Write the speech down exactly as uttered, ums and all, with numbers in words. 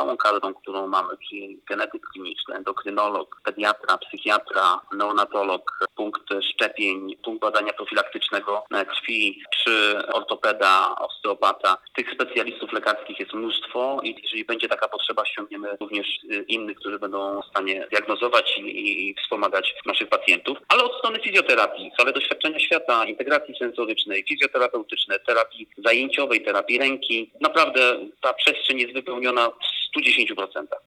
całą kadrą, którą mamy, czyli genetyk kliniczny, endokrynolog, pediatra, psychiatra, neonatolog, punkt szczepień, punkt badania profilaktycznego krwi, czy ortopeda, osteopata. Tych specjalistów lekarskich jest mnóstwo i jeżeli będzie taka potrzeba, ściągniemy również innych, którzy będą w stanie diagnozować i, i wspomagać naszych pacjentów. Ale od strony fizjoterapii, całe doświadczenia świata, integracji sensorycznej, fizjoterapeutycznej, terapii zajęciowej, terapii ręki, naprawdę ta przestrzeń jest wypełniona w stu dziesięciu procentach.